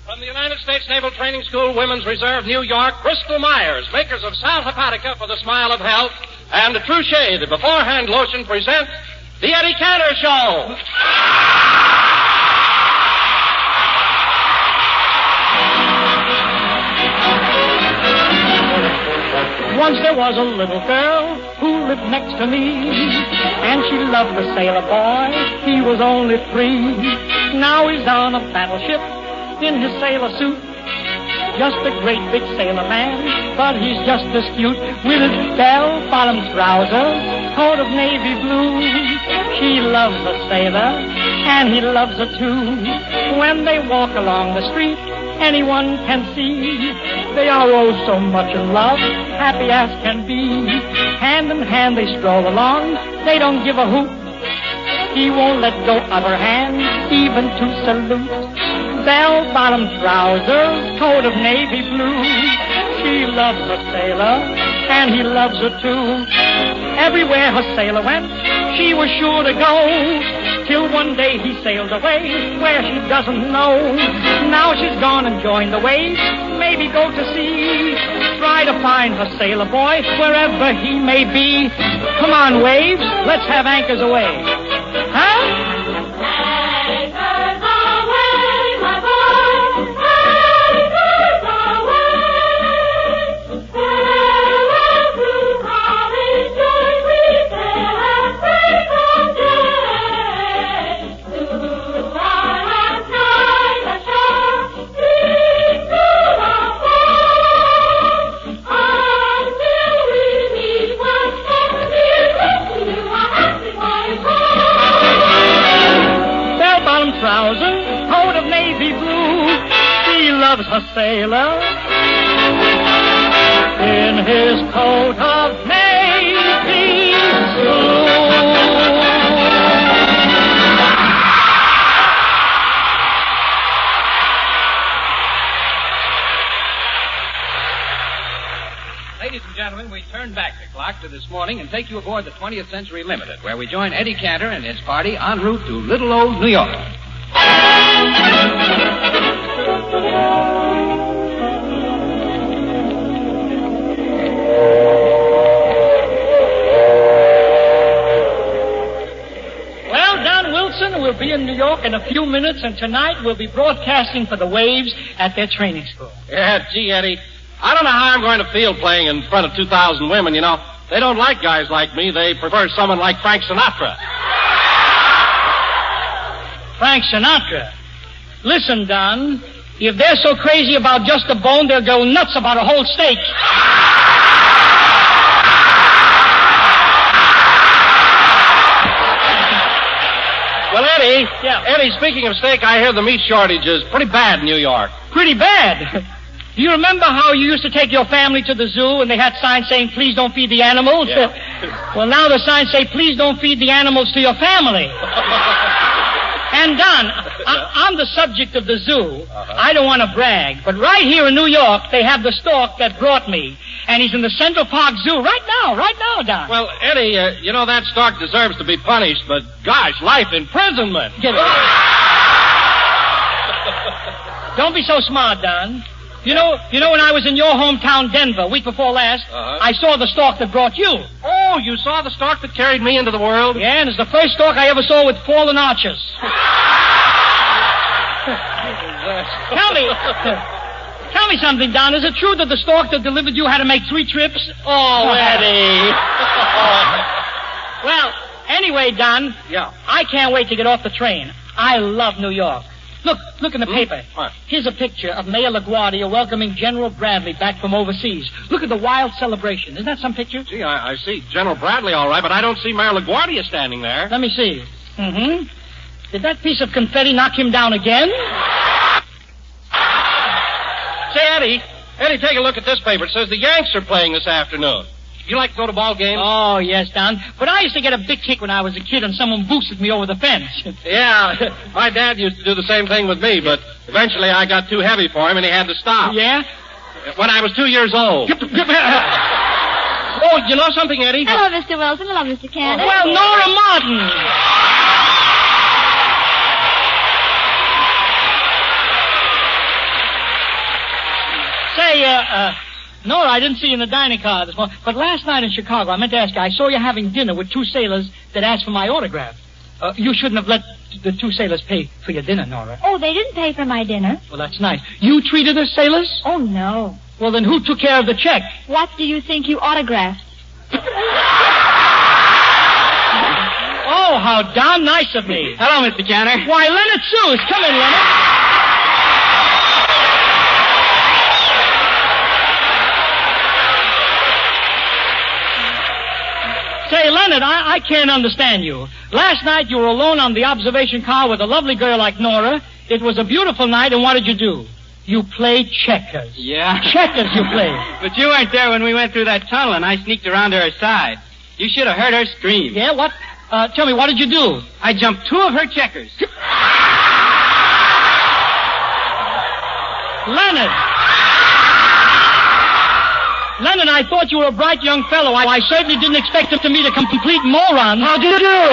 From the United States Naval Training School, Women's Reserve, New York, Bristol Myers, makers of Sal Hepatica for the smile of health, and the True Shade, the beforehand lotion, present The Eddie Cantor Show. Once there was a little girl who lived next to me, and she loved the sailor boy. He was only 3. Now he's on a battleship in his sailor suit. Just a great big sailor man, but he's just as cute. With his bell-bottom trousers, coat of navy blue. She loves the sailor, and he loves her too. When they walk along the street, anyone can see they are oh so much in love, happy as can be. Hand in hand they stroll along, they don't give a hoot. He won't let go of her hand, even to salute. Bell-bottom trousers, coat of navy blue. She loves her sailor, and he loves her too. Everywhere her sailor went, she was sure to go, till one day he sailed away where she doesn't know. Now she's gone and joined the waves, maybe go to sea. Try to find her sailor boy wherever he may be. Come on, waves, let's have anchors away. Huh? Trousers, coat of navy blue. She loves her sailor in his coat of navy blue. Ladies and gentlemen, we turn back the clock to this morning and take you aboard the 20th Century Limited, where we join Eddie Cantor and his party en route to little old New York. Well, Don Wilson, we'll be in New York in a few minutes, and tonight we'll be broadcasting for the Waves at their training school. Yeah, gee, Eddie, I don't know how I'm going to feel playing in front of 2,000 women, you know. They don't like guys like me. They prefer someone like Frank Sinatra. Frank Sinatra? Listen, Don, if they're so crazy about just a bone, they'll go nuts about a whole steak. Well, Eddie, Yeah. Eddie, speaking of steak, I hear the meat shortage is pretty bad in New York. Pretty bad. Do you remember how you used to take your family to the zoo and they had signs saying, please don't feed the animals? Yeah. Well, now the signs say, please don't feed the animals to your family. And, Don, on the subject of the zoo, I don't want to brag, but right here in New York, they have the stork that brought me. And he's in the Central Park Zoo right now, Don. Well, Eddie, you know that stork deserves to be punished, but gosh, life imprisonment. Get it. Don't be so smart, Don. You know, when I was in your hometown, Denver, week before last, I saw the stork that brought you. Oh, you saw the stork that carried me into the world? Yeah, and it's the first stork I ever saw with fallen arches. Tell me something, Don. Is it true that the stork that delivered you had to make 3 trips? Oh, Eddie. Well, anyway, Don. Yeah. I can't wait to get off the train. I love New York. Look in the paper. What? Here's a picture of Mayor LaGuardia welcoming General Bradley back from overseas. Look at the wild celebration. Isn't that some picture? Gee, I see General Bradley all right, but I don't see Mayor LaGuardia standing there. Let me see. Mm-hmm. Did that piece of confetti knock him down again? Say, Eddie, take a look at this paper. It says the Yanks are playing this afternoon. You like to go to ball games? Oh, yes, Don. But I used to get a big kick when I was a kid and someone boosted me over the fence. Yeah, my dad used to do the same thing with me, but eventually I got too heavy for him and he had to stop. Yeah? When I was 2 years old. Oh, you know something, Eddie? Hello, Mr. Wilson. Hello, Mr. Cantor. Well, Nora Martin. Say, Nora, I didn't see you in the dining car this morning. But last night in Chicago, I meant to ask you, I saw you having dinner with two sailors that asked for my autograph. You shouldn't have let the two sailors pay for your dinner, Nora. Oh, they didn't pay for my dinner. Well, that's nice. You treated the sailors? Oh, no. Well, then who took care of the check? What do you think you autographed? Oh, how darn nice of me. Hello, Mr. Canner. Why, Leonard Sues. Come in, Leonard. Say, Leonard, I can't understand you. Last night you were alone on the observation car with a lovely girl like Nora. It was a beautiful night, and what did you do? You played checkers. Yeah. Checkers you played. But you weren't there when we went through that tunnel, and I sneaked around to her side. You should have heard her scream. Yeah, what? Tell me, what did you do? I jumped 2 of her checkers. Leonard, I thought you were a bright young fellow. I certainly didn't expect him to meet a complete moron. How do you do?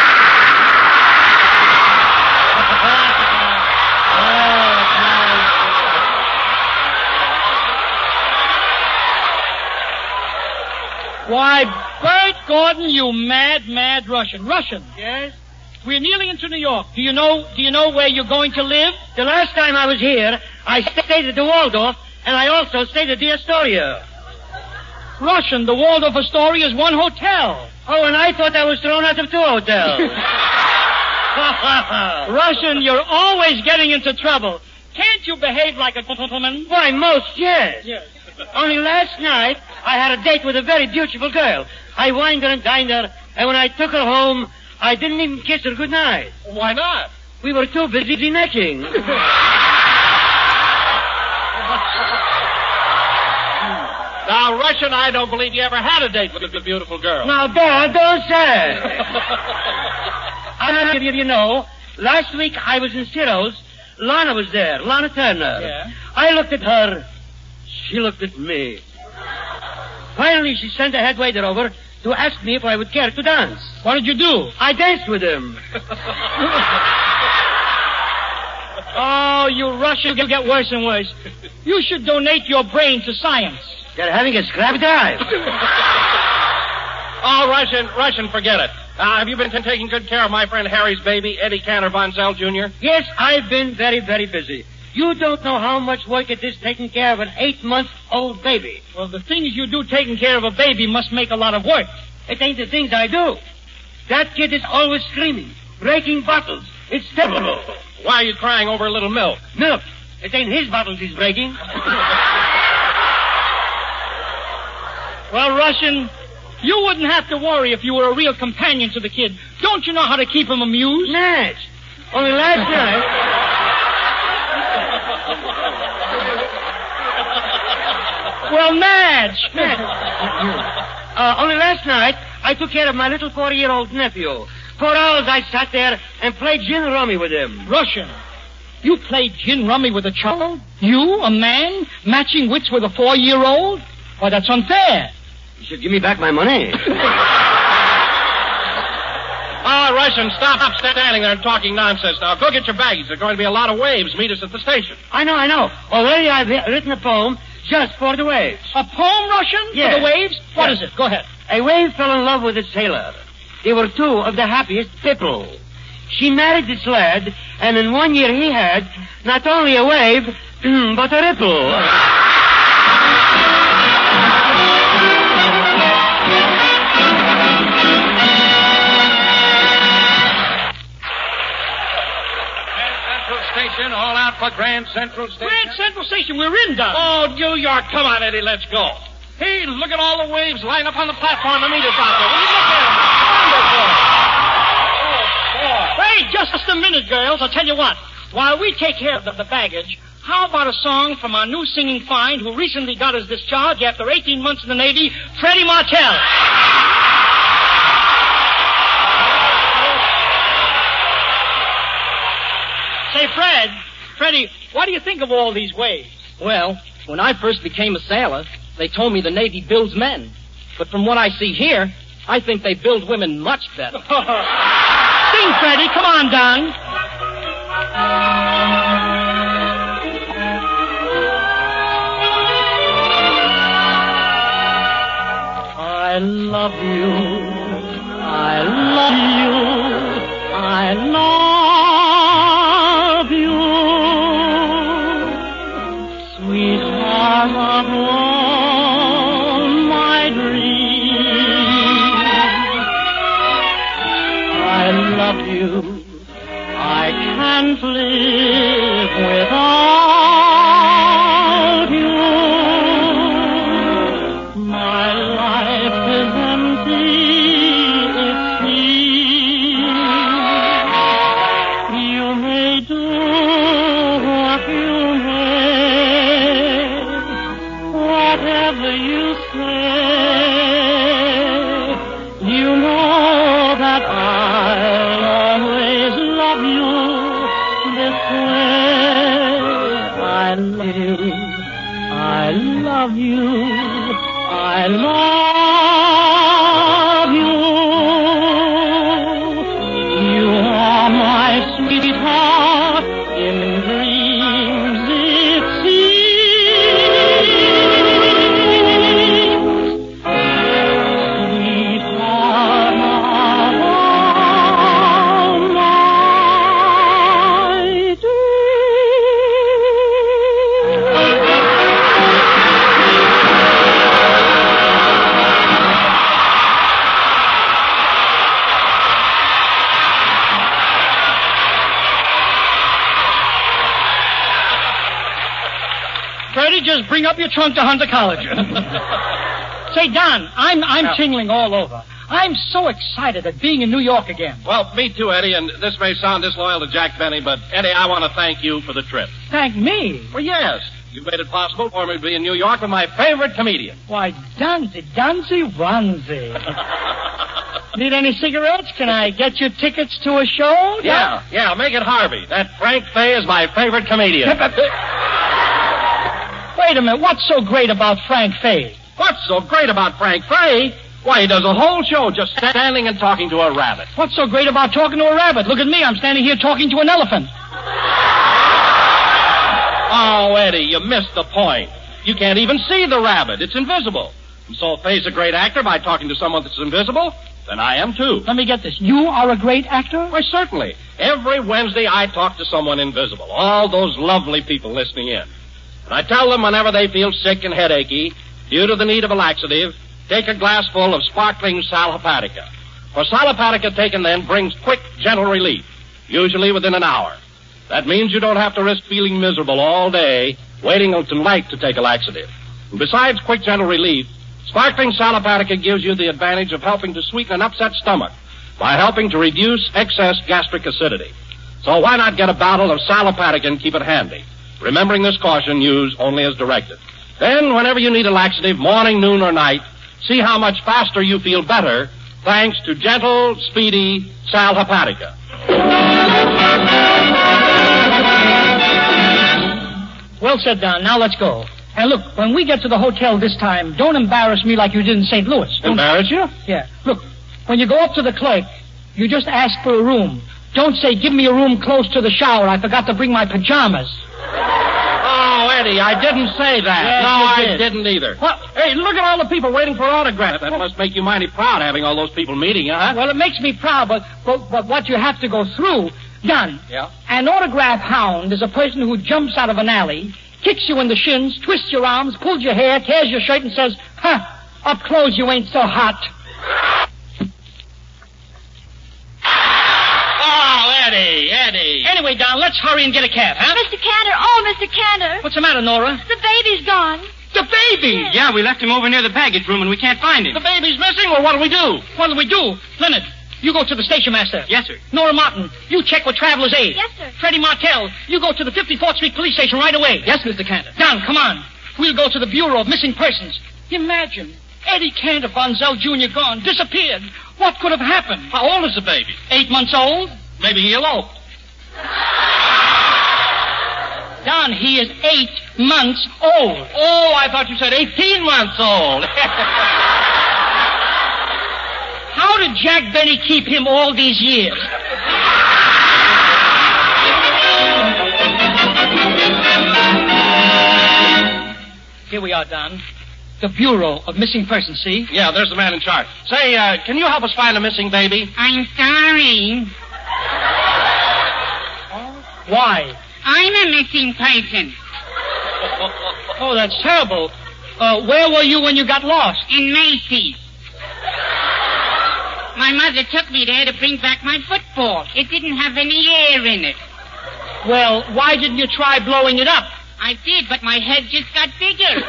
Why, Bert Gordon, you mad Russian. Russian? Yes? We're nearly into New York. Do you know where you're going to live? The last time I was here, I stayed at the Waldorf, and I also stayed at the Astoria. Russian, the Waldorf Astoria is one hotel. Oh, and I thought I was thrown out of 2 hotels. Russian, you're always getting into trouble. Can't you behave like a gentleman? Why, most, yes. Yes. Only last night, I had a date with a very beautiful girl. I wined her and dined her, and when I took her home, I didn't even kiss her goodnight. Why not? We were too busy necking. Now, Russian, I don't believe you ever had a date with a beautiful girl. Now, Dad, don't say. I don't know if you know, last week I was in Ciro's. Lana was there, Lana Turner. Yeah. I looked at her. She looked at me. Finally, she sent a head waiter over to ask me if I would care to dance. What did you do? I danced with him. Oh, you Russian, you get worse and worse. You should donate your brain to science. They're having a scrap drive. Oh, Russian, forget it. Have you been taking good care of my friend Harry's baby, Eddie Canner Von Zell, Jr.? Yes, I've been very, very busy. You don't know how much work it is taking care of an 8-month-old baby. Well, the things you do taking care of a baby must make a lot of work. It ain't the things I do. That kid is always screaming, breaking bottles. It's terrible. Why are you crying over a little milk? Milk. It ain't his bottles he's breaking. Well, Russian, you wouldn't have to worry if you were a real companion to the kid. Don't you know how to keep him amused? Natch. Only last night... Well, Madge. Only last night, I took care of my little 4-year-old nephew. For hours I sat there and played gin rummy with him. Russian, you played gin rummy with a child? You, a man, matching wits with a 4-year-old? Why, that's unfair. You should give me back my money. Oh, Russian, stop standing there and talking nonsense now. Go get your baggage. There are going to be a lot of waves. Meet us at the station. I know. Already I've written a poem just for the waves. A poem, Russian? Yes. For the waves? What is it? Go ahead. A wave fell in love with a sailor. They were 2 of the happiest people. She married this lad, and in 1 year he had not only a wave, but a ripple. Station, all out for Grand Central Station. Grand Central Station, we're in, Don. Oh, New York, come on, Eddie, let's go. Hey, look at all the waves lined up on the platform to meet us out there. Will you look at them? Wonderful. Oh, boy. Wait, just a minute, girls. I'll tell you what. While we take care of the baggage, how about a song from our new singing find who recently got his discharge after 18 months in the Navy, Freddie Martell. Say, Freddie, what do you think of all these waves? Well, when I first became a sailor, they told me the Navy builds men. But from what I see here, I think they build women much better. Sing, Freddie. Come on, Don. whatever you say, you know that I'll always love you this way. I love you, I love you, I love you. You are my sweetheart in dreams, it seems. Sweetheart of all my Freddie, just bring up your trunk to Hunter College. Say, Don, I'm tingling all over. I'm so excited at being in New York again. Well, me too, Eddie, and this may sound disloyal to Jack Benny, but, Eddie, I want to thank you for the trip. Thank me? Well, yes. You made it possible for me to be in New York with my favorite comedian. Why, Dunsey, Wansey. Need any cigarettes? Can I get you tickets to a show? Yeah, make it Harvey. That Frank Fay is my favorite comedian. Wait a minute. What's so great about Frank Fay? What's so great about Frank Fay? Why, he does a whole show just standing and talking to a rabbit. What's so great about talking to a rabbit? Look at me. I'm standing here talking to an elephant. Oh, Eddie, you missed the point. You can't even see the rabbit. It's invisible. And so if Fay's a great actor by talking to someone that's invisible, then I am too. Let me get this. You are a great actor? Why, certainly. Every Wednesday I talk to someone invisible. All those lovely people listening in. And I tell them whenever they feel sick and headachy, due to the need of a laxative, take a glassful of sparkling sal hepatica. For sal hepatica taken then brings quick, gentle relief, usually within an hour. That means you don't have to risk feeling miserable all day, waiting until night to take a laxative. And besides quick, gentle relief, sparkling sal hepatica gives you the advantage of helping to sweeten an upset stomach by helping to reduce excess gastric acidity. So why not get a bottle of sal hepatica and keep it handy? Remembering this caution, use only as directed. Then, whenever you need a laxative, morning, noon, or night, see how much faster you feel better thanks to gentle, speedy sal hepatica. Well said, Don. Now let's go. And look, when we get to the hotel this time, don't embarrass me like you did in St. Louis. Embarrass you? Yeah. Look, when you go up to the clerk, you just ask for a room. Don't say, give me a room close to the shower. I forgot to bring my pajamas. Oh, Eddie, I didn't say that. Yes, no, you I did. didn't either. What? Hey, look at all the people waiting for autographs. That must make you mighty proud having all those people meeting you, huh? Well, it makes me proud, but what you have to go through, Don. Yeah? An autograph hound is a person who jumps out of an alley, kicks you in the shins, twists your arms, pulls your hair, tears your shirt, and says, up close you ain't so hot. Oh, Eddie. Anyway, Don, let's hurry and get a cab, huh? Mr. Cantor, oh, Mr. Cantor. What's the matter, Nora? The baby's gone. The baby! Yeah, we left him over near the baggage room and we can't find him. The baby's missing, or what'll we do? What'll we do? Leonard, you go to the station master. Yes, sir. Nora Martin, you check with Traveler's Aid. Yes, sir. Freddie Martell, you go to the 54th Street Police Station right away. Yes, Mr. Cantor. Don, come on. We'll go to the Bureau of Missing Persons. Imagine, Eddie Cantor, Von Zell Jr. gone, disappeared. What could have happened? How old is the baby? 8 months old? Maybe he eloped. Don, he is 8 months old. Oh, I thought you said 18 months old. How did Jack Benny keep him all these years? Here we are, Don. The Bureau of Missing Persons, see? Yeah, there's the man in charge. Say, can you help us find a missing baby? I'm sorry. Why? I'm a missing person. Oh, that's terrible. Where were you when you got lost? In Macy's. My mother took me there to bring back my football. It didn't have any air in it. Well, why didn't you try blowing it up? I did, but my head just got bigger.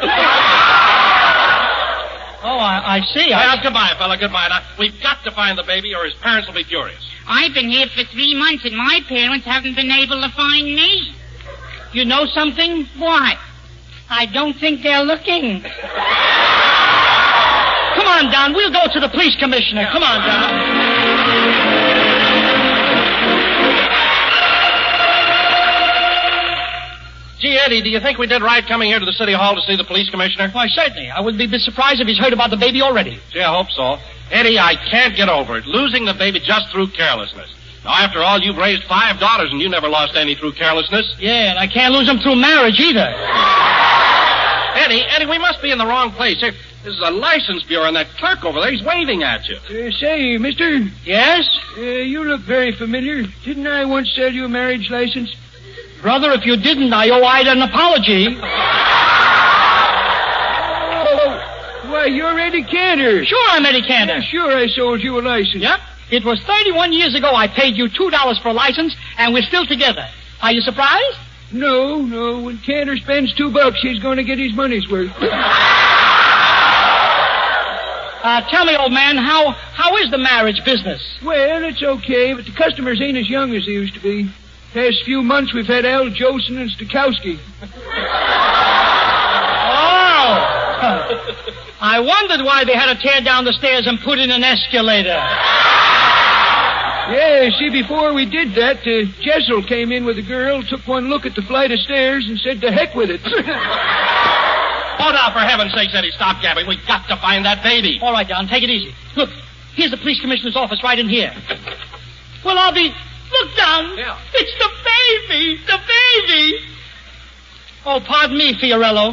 Oh, I see. Well, goodbye, fella, goodbye. Now, we've got to find the baby or his parents will be furious. I've been here for 3 months and my parents haven't been able to find me. You know something? What? I don't think they're looking. on, Don. We'll go to the police commissioner. Come on, Don. Gee, Eddie, do you think we did right coming here to the city hall to see the police commissioner? Why, certainly. I wouldn't be a bit surprised if he's heard about the baby already. Gee, I hope so. Eddie, I can't get over it. Losing the baby just through carelessness. Now, after all, you've raised 5 daughters, and you never lost any through carelessness. Yeah, and I can't lose them through marriage either. Eddie, we must be in the wrong place. Here, this is a license bureau, and that clerk over there, he's waving at you. Say, mister, Yes? you look very familiar. Didn't I once sell you a marriage license? Brother, if you didn't, I owe Ida an apology. Why, you're Eddie Cantor. Sure, I'm Eddie Cantor. Yeah, sure, I sold you a license. Yep. It was 31 years ago I paid you $2 for a license, and we're still together. Are you surprised? No. When Cantor spends $2, he's going to get his money's worth. Tell me, old man, how is the marriage business? Well, it's okay, but the customers ain't as young as they used to be. Past few months, we've had Al Jolson and Stokowski. Oh! I wondered why they had to tear down the stairs and put in an escalator. Yeah, see, before we did that, Jessel came in with a girl, took one look at the flight of stairs, and said, to heck with it. Oh, now, for heaven's sake, Eddie, stop gabbing. We've got to find that baby. All right, Don, take it easy. Look, here's the police commissioner's office right in here. Well, I'll be... Look, Don. Yeah. It's the baby. The baby. Oh, pardon me, Fiorello.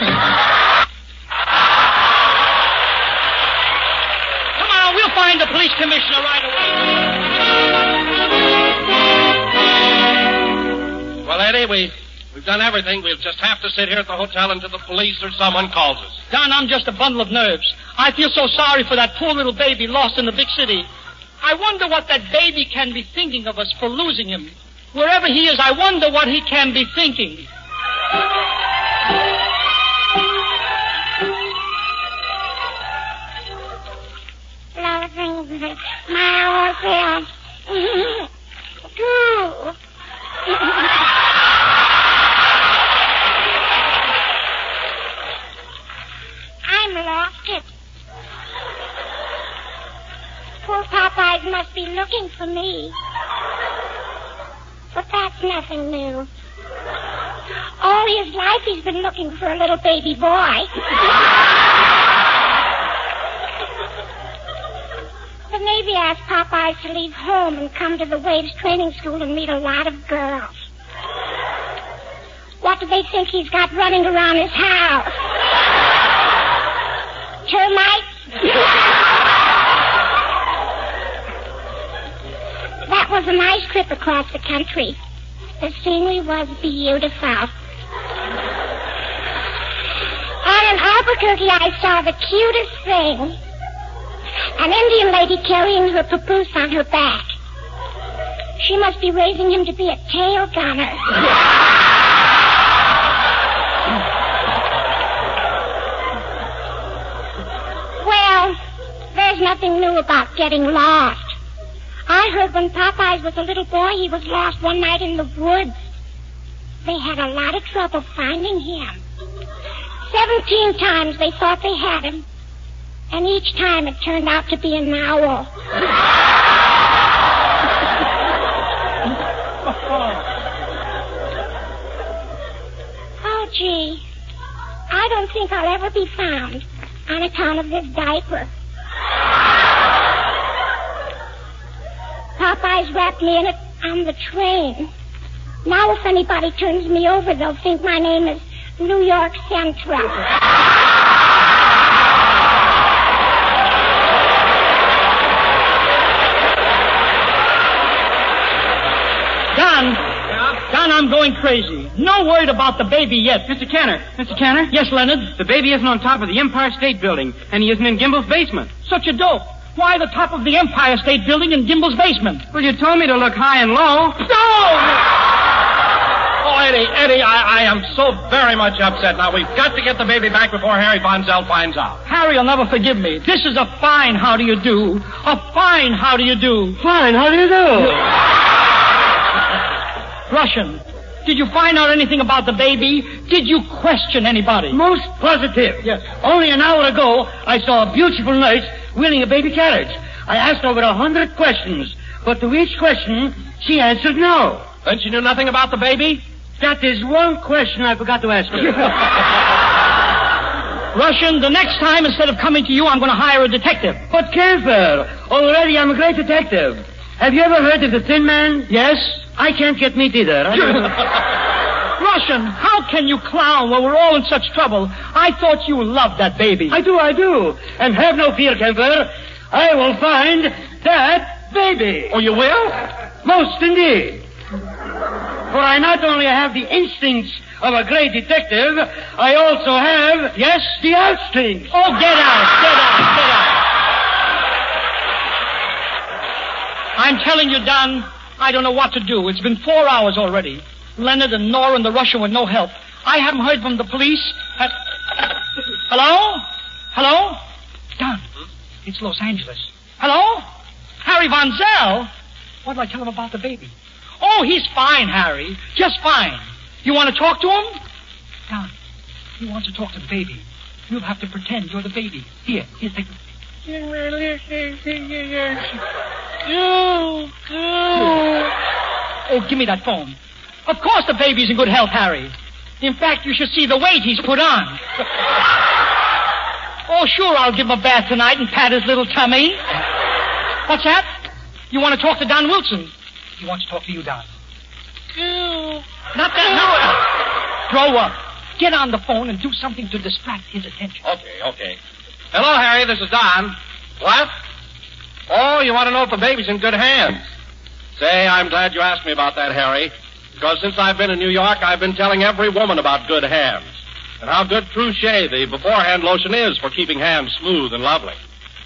Come on, we'll find the police commissioner right away. Well, Eddie, we've done everything. We'll just have to sit here at the hotel until the police or someone calls us. Don, I'm just a bundle of nerves. I feel so sorry for that poor little baby lost in the big city. I wonder what that baby can be thinking of us for losing him. Wherever he is, I wonder what he can be thinking. Loving my old girl. I'm lost it. Poor Popeyes must be looking for me. But that's nothing new. All his life he's been looking for a little baby boy. But maybe ask Popeyes to leave home and come to the Waves training school and meet a lot of girls. What do they think he's got running around his house? Termites? That was a nice trip across the country. The scenery was beautiful. And in Albuquerque, I saw the cutest thing. An Indian lady carrying her papoose on her back. She must be raising him to be a tail gunner. Well, there's nothing new about getting lost. I heard when Popeyes was a little boy, he was lost one night in the woods. They had a lot of trouble finding him. 17 times they thought they had him. And each time it turned out to be an owl. Oh, gee. I don't think I'll ever be found on account of this diaper. Popeyes wrapped me in it on the train. Now if anybody turns me over, they'll think my name is New York Central. Don, I'm going crazy. No word about the baby yet. Mr. Cantor. Yes, Leonard? The baby isn't on top of the Empire State Building, and he isn't in Gimbel's basement. Such a dope. Why the top of the Empire State Building in Gimbel's basement? Well, you told me to look high and low. No! Oh, Eddie, I am so very much upset. Now, we've got to get the baby back before Harry Von Zell finds out. Harry will never forgive me. This is a fine how do you do. A fine how do you do. Fine, how do you do? Russian. Did you find out anything about the baby? Did you question anybody? Most positive. Yes. Only an hour ago, I saw a beautiful nurse wheeling a baby carriage. I asked over 100 questions, but to each question, she answered no. Then she knew nothing about the baby? That is one question I forgot to ask her. Russian, the next time, instead of coming to you, I'm going to hire a detective. But Kemper, already I'm a great detective. Have you ever heard of the Thin Man? Yes? I can't get meat either. Russian, how can you clown when we're all in such trouble? I thought you loved that baby. I do. And have no fear, Kemper. I will find that baby. Oh, you will? Most indeed. For I not only have the instincts of a great detective, I also have, yes, the outstinks. Oh, get out. I'm telling you, Don, I don't know what to do. It's been 4 hours already. Leonard and Nora and the Russian with no help. I haven't heard from the police. Hello? Don, it's Los Angeles. Hello? Harry Von Zell? What did I tell him about the baby? Oh, he's fine, Harry. Just fine. You want to talk to him? Don, he wants to talk to the baby. You'll have to pretend you're the baby. Here, take the... Oh, give me that phone. Of course the baby's in good health, Harry. In fact, you should see the weight he's put on. Oh, sure, I'll give him a bath tonight and pat his little tummy. What's that? You want to talk to Don Wilson? He wants to talk to you, Don. Not that, no. Grow up. Get on the phone and do something to distract his attention. Okay. Hello, Harry, this is Don. What? Oh, you want to know if the baby's in good hands? Say, I'm glad you asked me about that, Harry, because since I've been in New York, I've been telling every woman about good hands and how good Trouchet, the beforehand lotion, is for keeping hands smooth and lovely.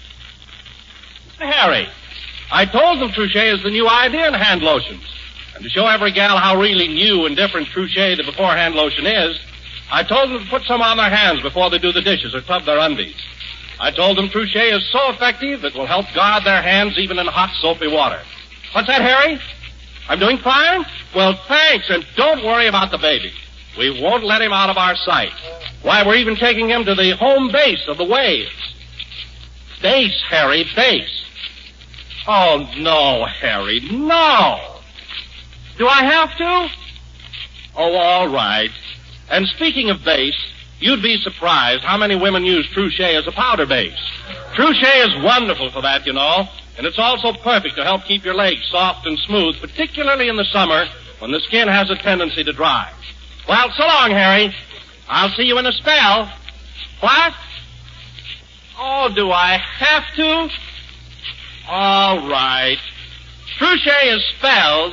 Harry, I told them Trouchet is the new idea in hand lotions. And to show every gal how really new and different Trouchet, the beforehand lotion, is, I told them to put some on their hands before they do the dishes or tub their undies. I told them Trouchet is so effective it will help guard their hands even in hot, soapy water. What's that, Harry? I'm doing fine? Well, thanks, and don't worry about the baby. We won't let him out of our sight. Why, we're even taking him to the home base of the waves. Base, Harry, base. Oh, no, Harry, no. Do I have to? Oh, all right. And speaking of base, you'd be surprised how many women use Trouchet as a powder base. Trouchet is wonderful for that, you know. And it's also perfect to help keep your legs soft and smooth, particularly in the summer when the skin has a tendency to dry. Well, so long, Harry. I'll see you in a spell. What? Oh, do I have to? All right. Trouchet is spelled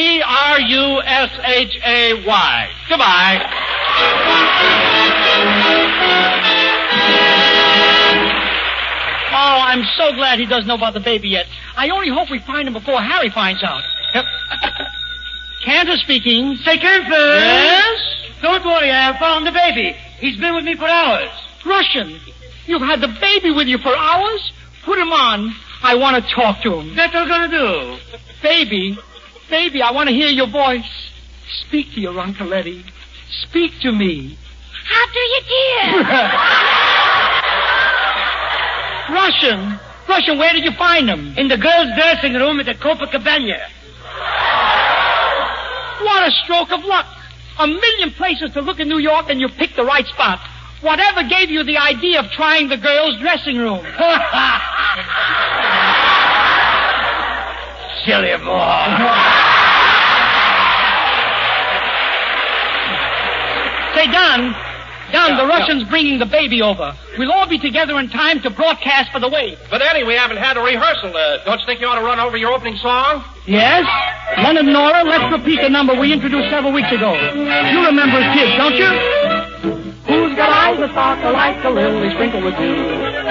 T-R-U-S-H-A-Y. Goodbye. Oh, I'm so glad he doesn't know about the baby yet. I only hope we find him before Harry finds out. Cantor speaking. Say, Kemper. Yes? Don't worry, I have found the baby. He's been with me for hours. Russian, you've had the baby with you for hours? Put him on. I want to talk to him. That's what I'm going to do. Baby, I want to hear your voice. Speak to your Uncle Eddie. Speak to me. How do you do? Russian, where did you find him? In the girls' dressing room at the Copacabana. What a stroke of luck. 1,000,000 places to look in New York, and you picked the right spot. Whatever gave you the idea of trying the girls' dressing room? Silly boy. Say, Don, the Russian's bringing the baby over. We'll all be together in time to broadcast for the wave. But, Eddie, we haven't had a rehearsal. Don't you think you ought to run over your opening song? Yes? Leonard and Nora, let's repeat the number we introduced several weeks ago. You remember as kids, don't you? Who's got eyes that sparkle like a lily sprinkled with dew?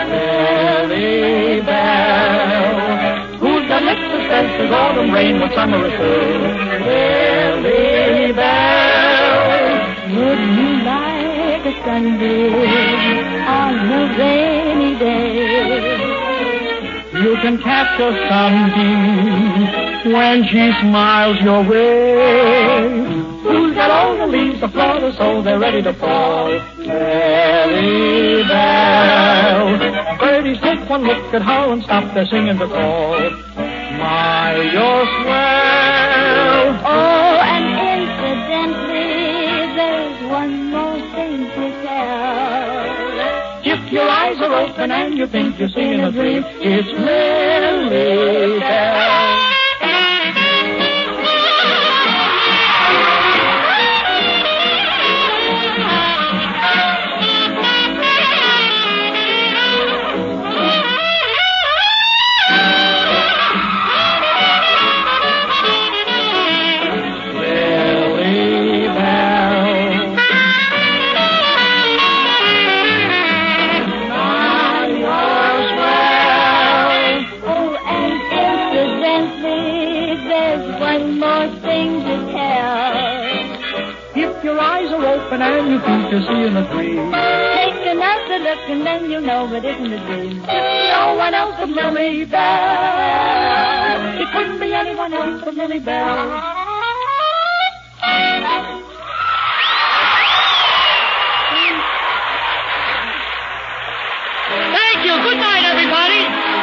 Lily Bell. Who's got lips that sense as autumn rain when summer is through? Lily Bell. Wouldn't you like a sunbeam on a rainy day? You can catch a sunbeam when she smiles your way. Who's got gonna leave the floor so they're ready to fall. Lily Bell. Birdies take one look at her and stop their singing to call. My, you're swell. Oh, and incidentally, there's one more thing to tell. If your eyes are open and you think you're seeing a dream, it's Lily Bell. And you think you're seeing a dream. Take another look and then you'll know it isn't a dream. No one else but Lily Bell. It couldn't be anyone else but Lily Bell. Thank you. Good night, everybody.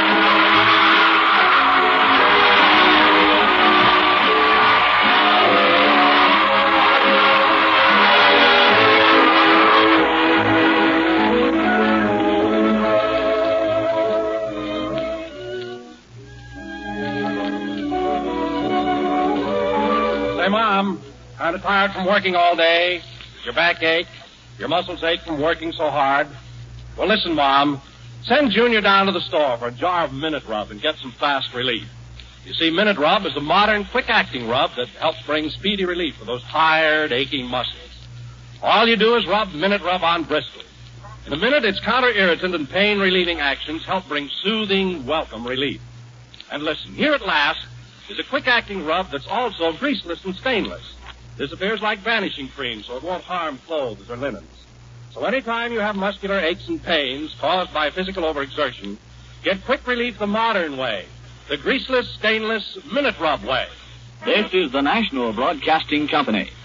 Say, Mom, kind of tired from working all day? Your back ache? Your muscles ache from working so hard? Well, listen, Mom. Send Junior down to the store for a jar of Minute Rub and get some fast relief. You see, Minute Rub is a modern, quick-acting rub that helps bring speedy relief for those tired, aching muscles. All you do is rub Minute Rub on briskly. In a minute, its counter-irritant and pain-relieving actions help bring soothing, welcome relief. And listen, here at last is a quick-acting rub that's also greaseless and stainless. This appears like vanishing cream, so it won't harm clothes or linens. So anytime you have muscular aches and pains caused by physical overexertion, get quick relief the modern way, the greaseless, stainless Minute Rub way. This is the National Broadcasting Company.